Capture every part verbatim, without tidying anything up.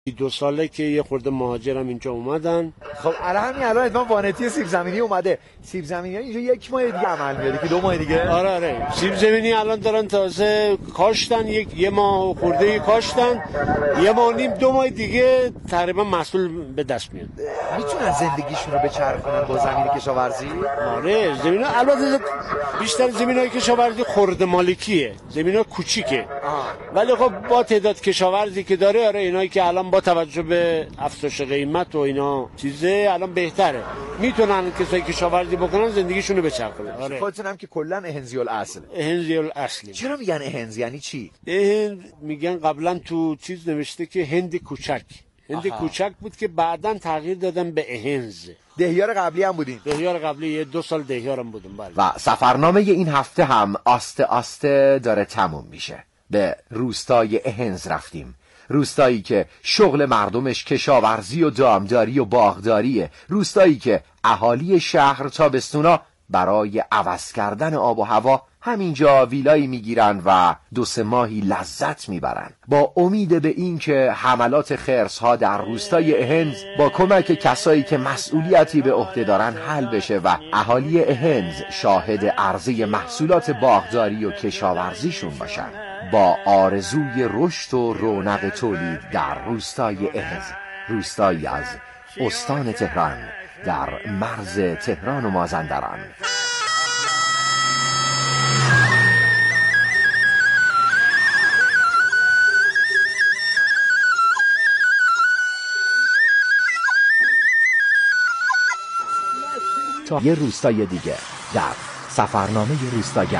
دو ساله که یه خورده مهاجرم اینجا اومدن. خب الان همین الان اتفاقا وانتی سیب زمینی اومده. سیب زمینی اینجا یک ماه دیگه عمل میاد که دو ماه دیگه. آره آره سیب زمینی الان دارن تازه کاشتن، یک یه ماه خورده کاشتن، یه ماه نیم دو ماه دیگه تقریبا محصول به دست میاد. میتونن زندگیشون رو بچرخونن با زمین کشاورزی؟ آره زمین البته بیشتر زمینای کشاورزی خرد مالکیه، زمینا کوچیکه، ولی خب با تعداد کشاورزی که داره آره اینایی که الان با توجه به افزایش قیمت و اینا چیزه الان بهتره، میتونن کسایی کشاورزی بکنن زندگیشون رو بچرخونن. آره خودتون هم که کلا اهنزی الاصل. اهنزی الاصل. چرا میگن اهنز یعنی چی؟ هند میگن قبلا تو چیز نوشته که هند کوچک، هند کوچک بود که بعداً تغییر دادن به اهنز. دهیار قبلی هم بودین؟ دهیار قبلی یه دو سال دهیارم بودم. بله. و سفرنامه این هفته هم آسته آسته داره تموم میشه. به روستای اهنز رفتیم، روستایی که شغل مردمش کشاورزی و دامداری و باغداریه، روستایی که اهالی شهر تابستونا برای عوض کردن آب و هوا همینجا ویلایی میگیرن و دو سه ماهی لذت میبرن، با امید به این که حملات خرس‌ها در روستای اهنز با کمک کسایی که مسئولیتی به عهده دارن حل بشه و اهالی اهنز شاهد عرضه محصولات باغداری و کشاورزیشون باشن، با آرزوی رشد و رونق تولید در روستای اهنز، روستایی از استان تهران در مرز تهران و مازندران. تا یه روستای دیگه در سفرنامه روستاگر.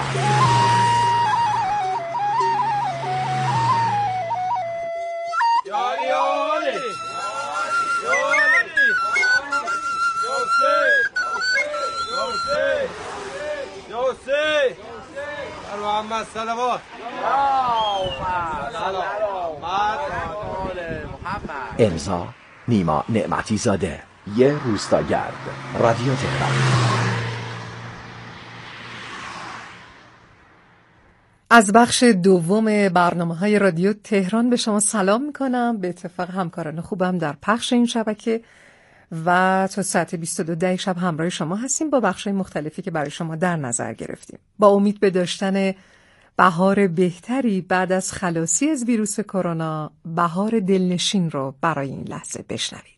امضا نیما نعمتی زاده، یه روستاگرد، رادیو تهران. از بخش دوم برنامه‌های رادیو تهران به شما سلام میکنم، به اتفاق همکاران خوبم در پخش این شبکه و تا ساعت بیست و دو دقیقه شب همراه شما هستیم با بخش‌های مختلفی که برای شما در نظر گرفتیم، با امید به داشتن بهار بهتری بعد از خلاصی از ویروس کرونا. بهار دلنشین رو برای این لحظه بشنوید.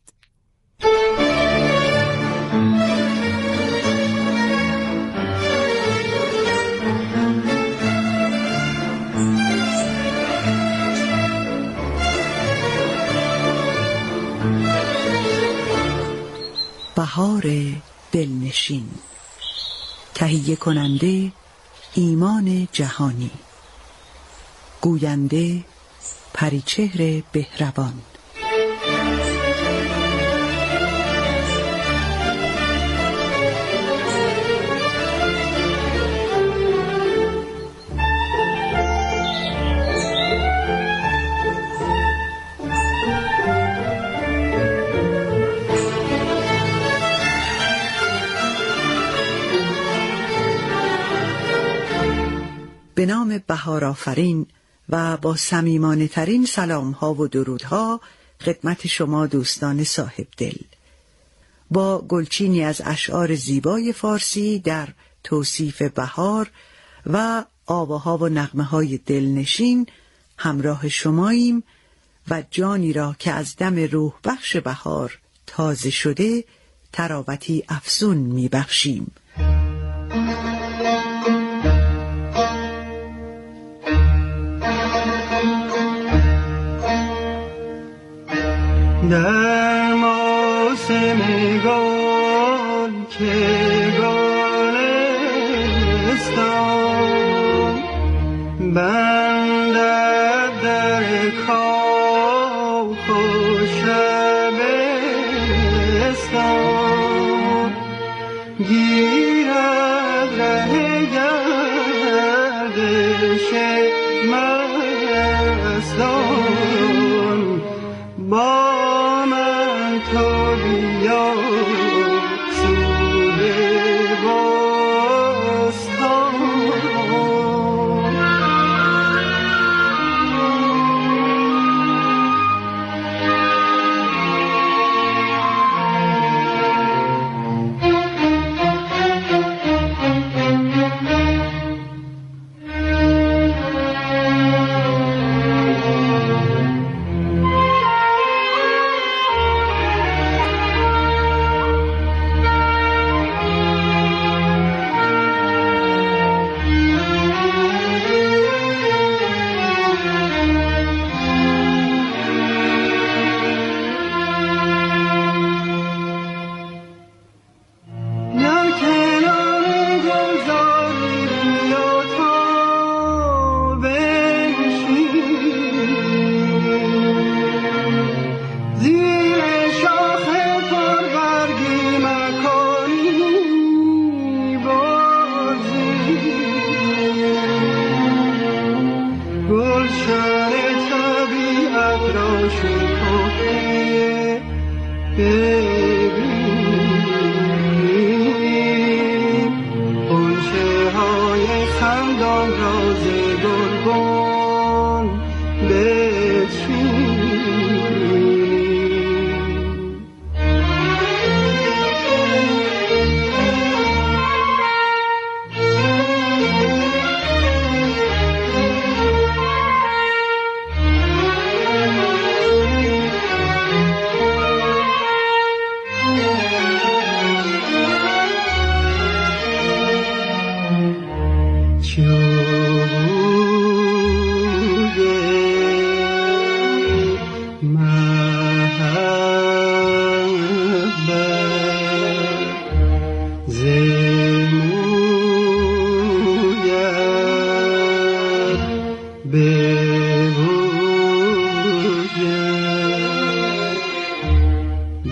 بهار دلنشین، تهیه کننده ایمان جهانی، گوینده پریچهر بهروان. به نام بهار آفرین و با صمیمانه ترین سلام ها و درودها خدمت شما دوستان صاحب دل، با گلچینی از اشعار زیبای فارسی در توصیف بهار و آواها و نغمه های دلنشین همراه شماییم و جانی را که از دم روح بخش بهار تازه شده تراوتی افزون می بخشیم. در موسم گل که گلستان بندد در کاخ و شبستان، گیرد ره گردش مستان، با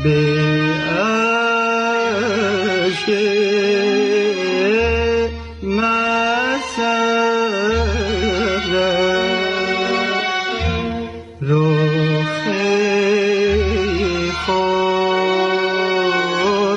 به عشق مسرت رخ خود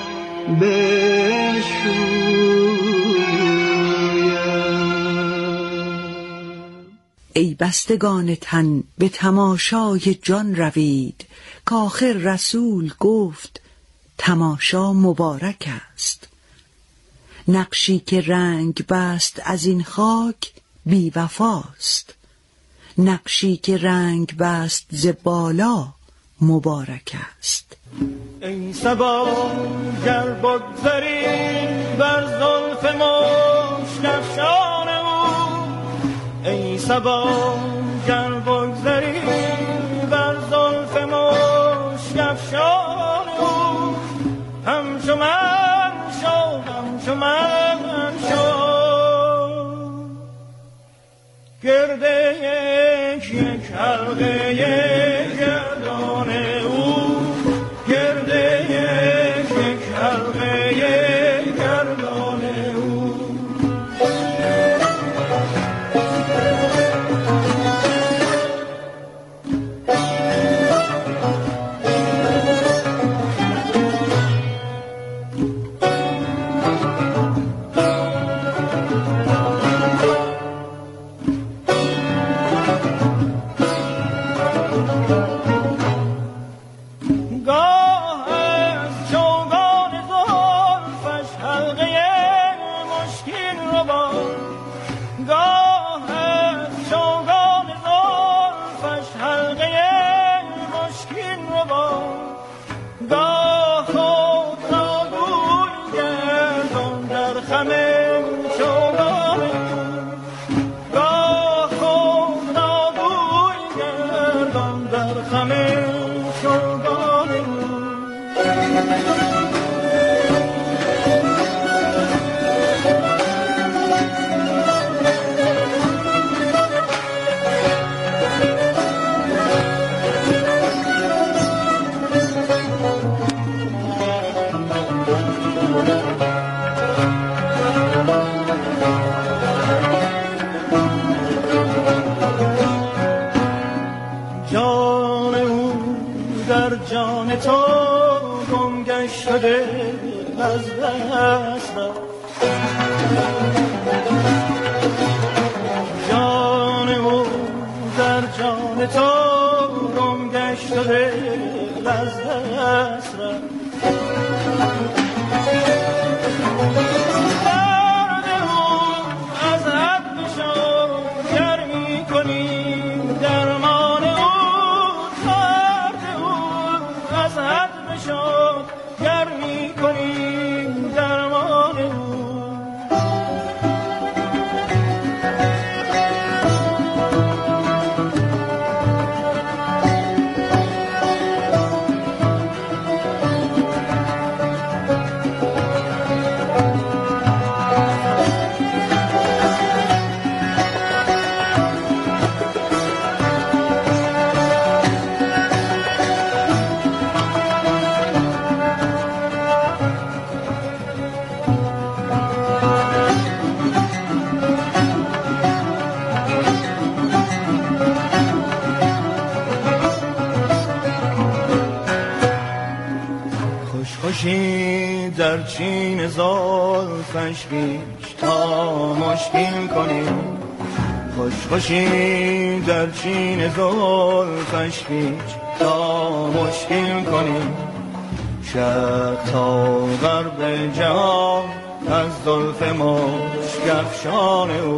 بشویم. ای بستگان تن به تماشای جان روید، کآخر رسول گفت تماشا مبارک است. نقشی که رنگ بست از این خاک بی وفاست، نقشی که رنگ بست ز بالا مبارک است. ای صبا گر بگذری بر زلف مشک افشان او، ای صبا گر بگذری بر زلف مشک افشان او، همچو من شو همچو من شو، گرده یک یک حلقه گردان او، گرده یک یک حلقه گردان او. جان او در جان تو گم گشته از دست رفت، جان او در جان تو گم گشته از دست رفت. درد او از حد بشد گر می کنی درمان او، درد او از حد بشد گر می کنی درمان او. خوشی در چین زلفش بیش تا مشکین کنیم، خوش خوشی در چین زلفش بیش تا مشکین کنیم، شرق تا غرب جهان از زلف مشک افشان او.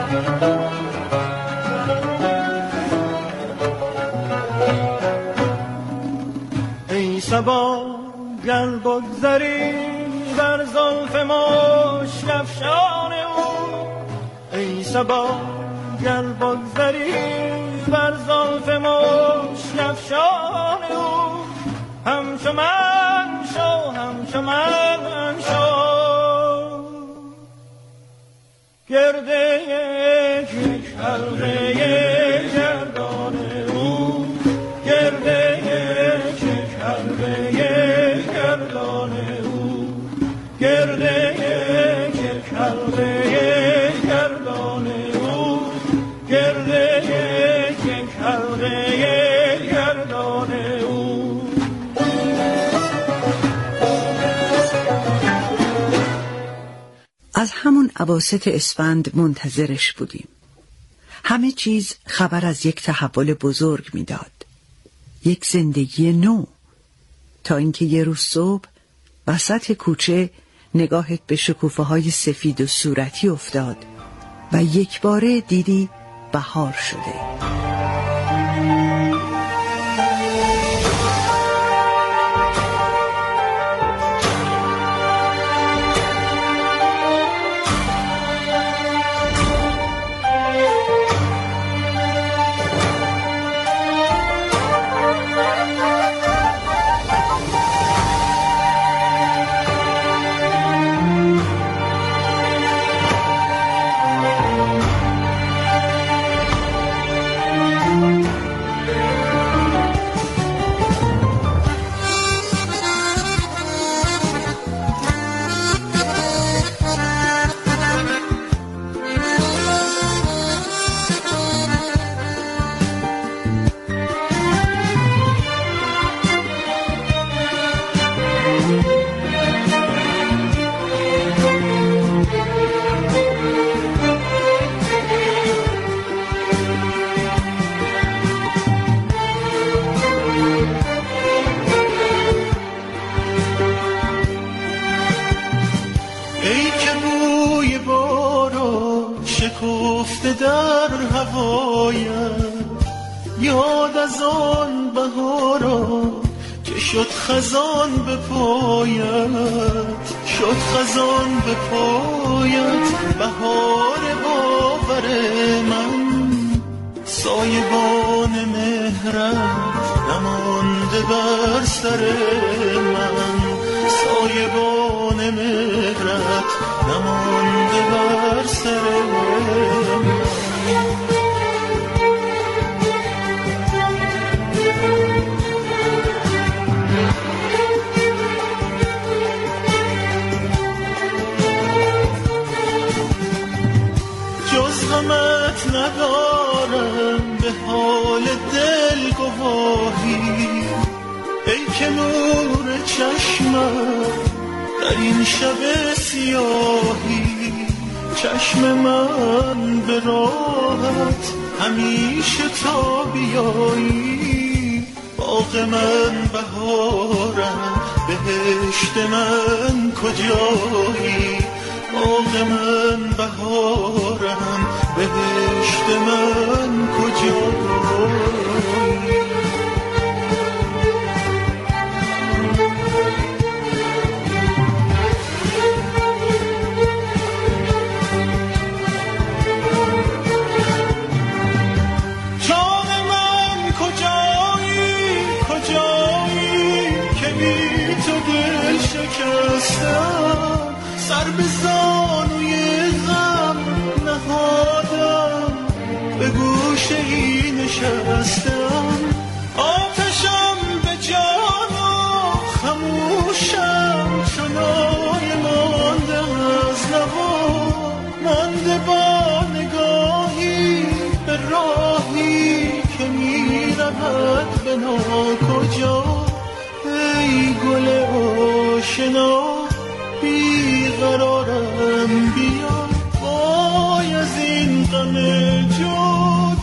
ای صبا گر بگذری بر زلف مشک افشان او، ای صبا گر بگذری بر زلف مشک افشان او، همچو من شو همچو من شو، گرده یک حلقه گردان او، گرده یک حلقه گردان او، گرده یک حلقه گردان او، گرده یک حلقه گردان او. از همون اواسط اسفند منتظرش بودیم. همه چیز خبر از یک تحول بزرگ میداد، یک زندگی نو، تا اینکه یه روز صبح وسط کوچه نگاهت به شکوفه های سفید و صورتی افتاد و یک باره دیدی بهار شده. شکفته در هوایم، یاد از آن بهارا که شد خزان به پایت، شد خزان به پایت، بهار باور من، سایبان مهرت نمانده بر سر من، سایبان مهرت نمانده بر سر من. جز غمت ندارم به حال دل گواهی، ای که نور چشمت در این شب سیاهی، چشم من به راحت همیشه تا بیایی، باغ من بهارم بهشت من کجایی، باغ من بهارم بهشت من کجایی. سر به زانوی غم نهادم، به گوشه ای نشستم، آتشم به جان و خموشم، چنای مانده از نوا، مانده با نگاهی به راهی که می رود به ناکجا. ای گل آشنا بیقرارم، بیا وای از این غم جدایی.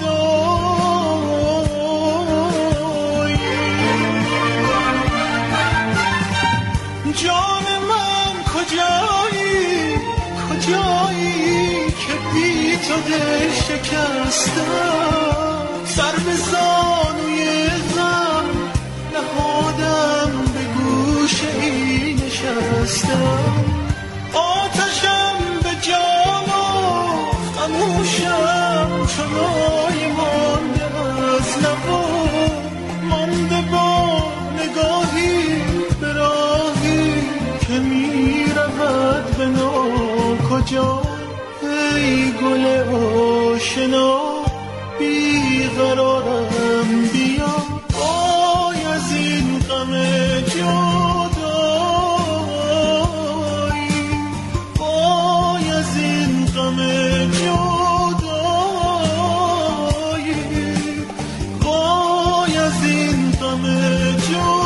جان من کجایی، کجایی که بی تو دل شکستم، سر به زانوی غم نهادم، به گوشه ای نشستم. آتشم به جان و خموشم، چنای مانده از لبا، مانده با نگاهی به راهی که می رود به ناکجا. ای گل آشنا بیقرارم، بیا وای از این غم جدایی، وای از این غم جدایی، وای از این غم جدایی.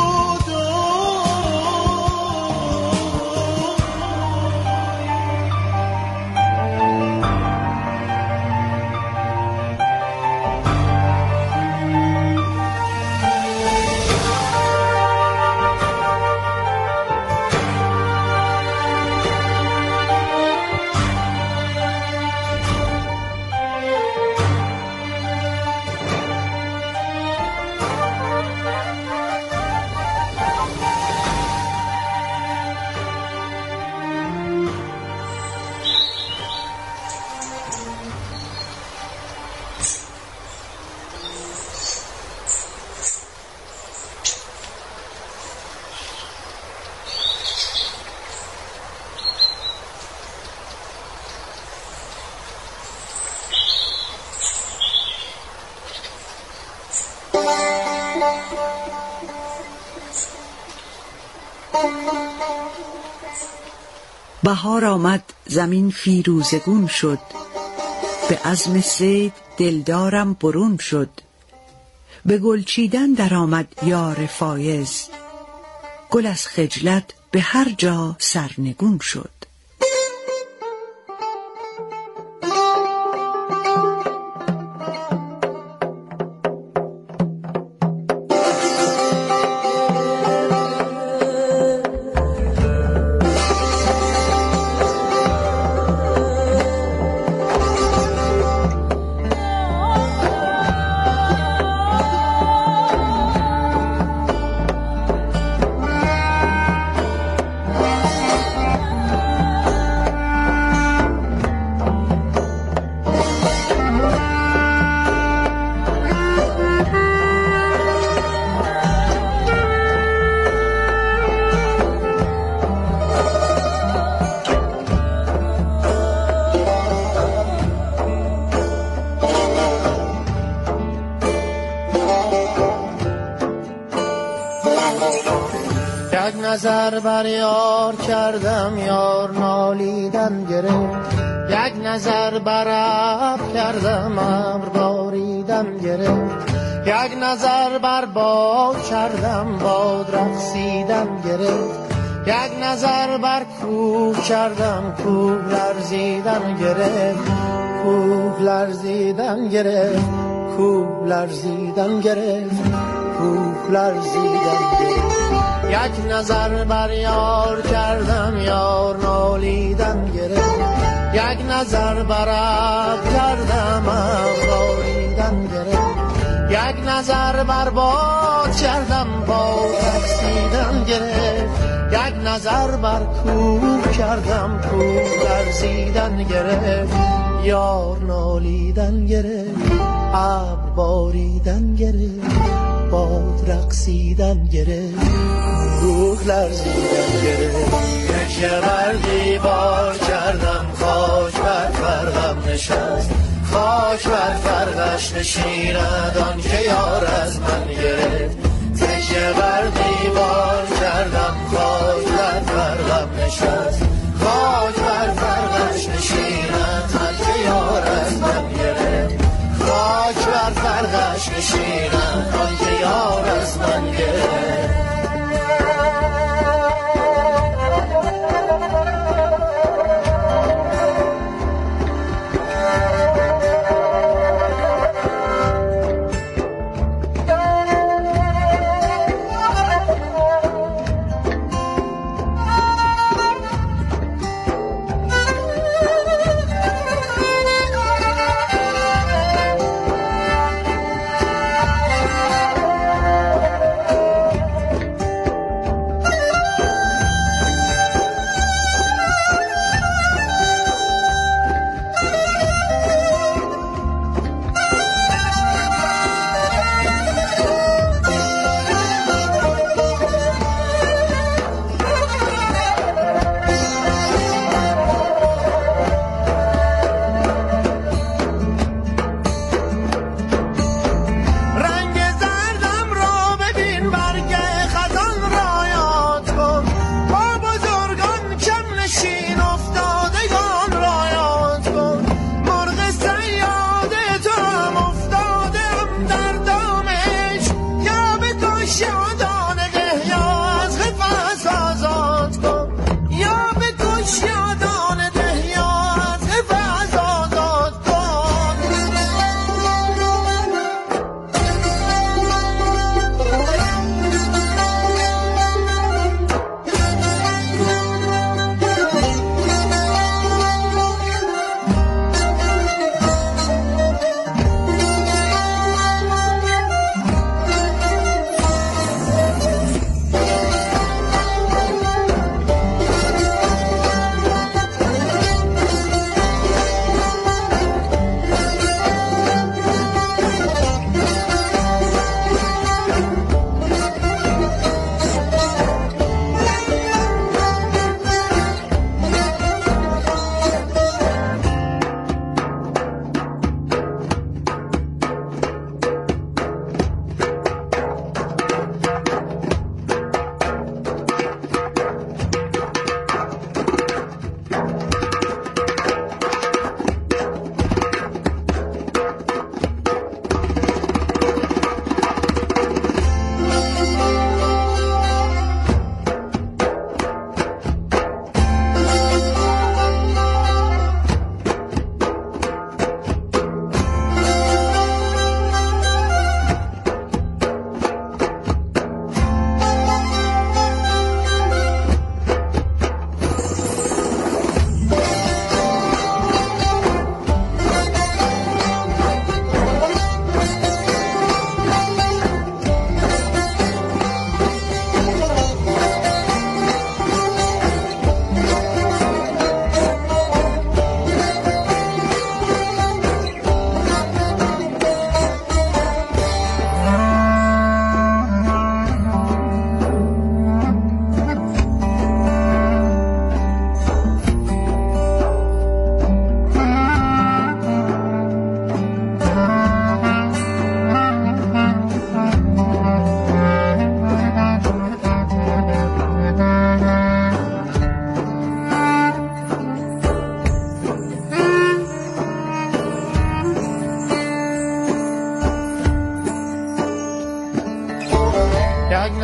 بهار آمد زمین فیروزگون شد، به عزم صید دلدارم برون شد. به گل چیدن در آمد یار فایز، گل از خجلت به هر جا سرنگون شد. یک نظر بر یار کردم، یار نالیدن گرفت. یک نظر بر ابر کردم، ابر باریدن گرفت. یک نظر بر باد کردم، باد رقصیدن گرفت. یک نظر بر کوه کردم، کوه لرزیدن گرفت. کوه لرزیدن گرفت، کوه لرزیدن گرفت، کوه لرزیدن گرفت. یک نظر بر یار کردم، یار نالیدن گرفت. یک نظر بر ابر کردم، ابر باریدن گرفت. یک نظر بر باد کردم، باد رقصیدن گرفت. یک نظر بر کوه کردم، کوه لرزیدن گرفت. یار نالیدن گرفت، ابر باریدن گرفت، باد رقصیدن گرفت، روح لرزیدن گرفت. تکیه بر دیوار کردم، خاک بر فرقم نشست. خاک بر فرقش نشیند آن که یار از من گرفت. تکیه بر دیوار کردم، خاک بر فرقم نشست. خاک بر فرقش نشیند آن که یار از من گرفت. خاک بر فرقش نشیند آن که یار از من گرفت.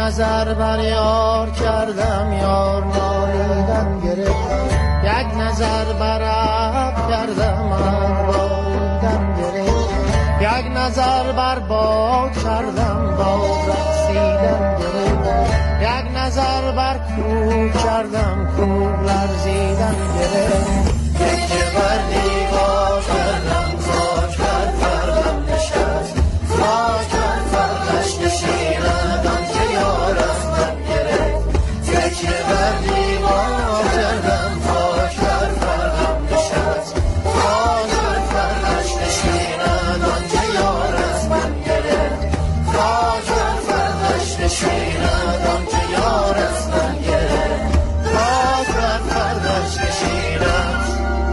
نظر بر یار کردم یار نالیدن گرفت یک نظر بر ابر کردم ابر باریدن گرفت یک نظر بر باد کردم باد رقصیدن گرفت یک نظر بر کوه کردم کوه لرزیدن گرفت یک بر دیوار کردم خاک بر فرقم نشست خاک بر فرقش نشیند آنکه یار از من گرفت یک بر دیوار کردم خاک بر فرقم نشست خاک بر فرقش نشیند آنکه یار از من گرفت خاک بر فرقش نشیند آنکه یار از من گرفت خاک بر فرقش نشیند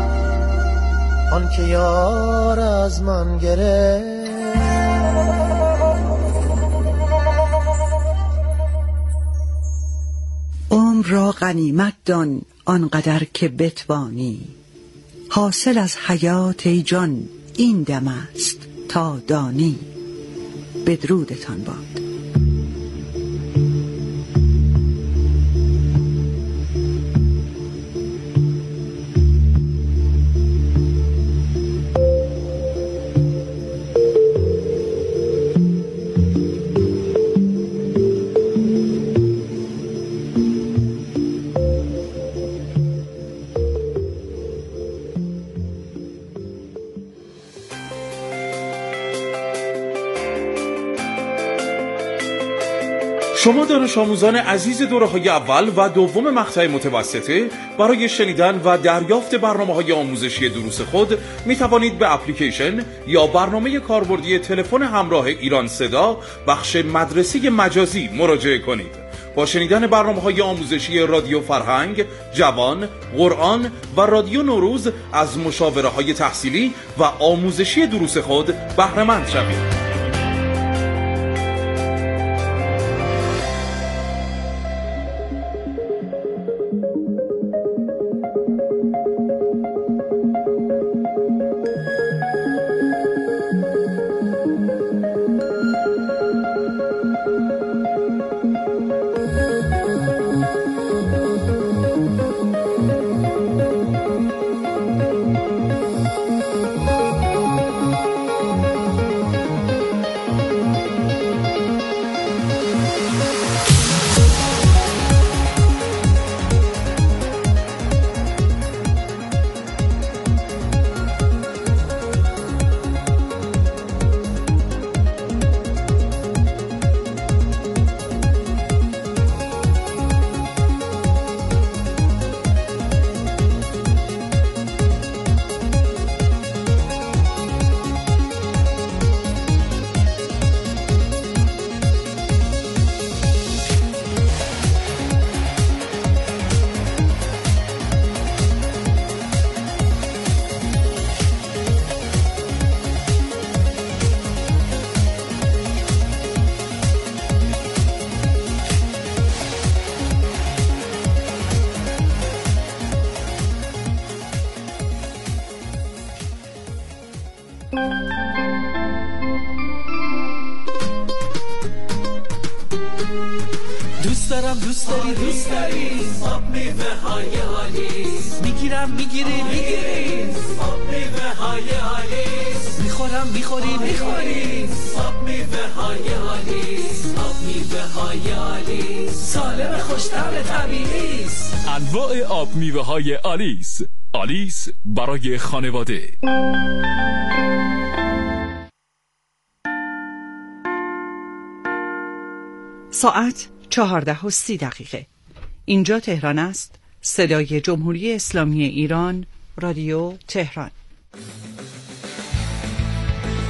آنکه یار از من گرفت. عمر را غنیمت دان آنقدر که بتوانی، حاصل از حیات ای جان این دم است تا دانی. بدرودتان باد. شما دانش آموزان عزیز دوره‌های اول و دوم مقطع متوسطه برای شنیدن و دریافت برنامه‌های آموزشی دروس خود می توانید به اپلیکیشن یا برنامه کاربردی تلفن همراه ایران صدا بخش مدرسه مجازی مراجعه کنید. با شنیدن برنامه‌های آموزشی رادیو فرهنگ، جوان، قرآن و رادیو نوروز از مشاوره‌های تحصیلی و آموزشی دروس خود بهره مند شوید. دوست دارم دوست داری دوست داری آب میوه های آلیس میگیرم میگیری میگیری آب میوه های آلیس میخورم میخوری میخوری آب میوه های آلیس آب میوه های آلیس سالم خوش‌طعم طبیعی است. انواع آب میوه های آلیس. آلیس برای خانواده. ساعت چهارده و سی دقیقه. اینجا تهران است. صدای جمهوری اسلامی ایران، رادیو تهران.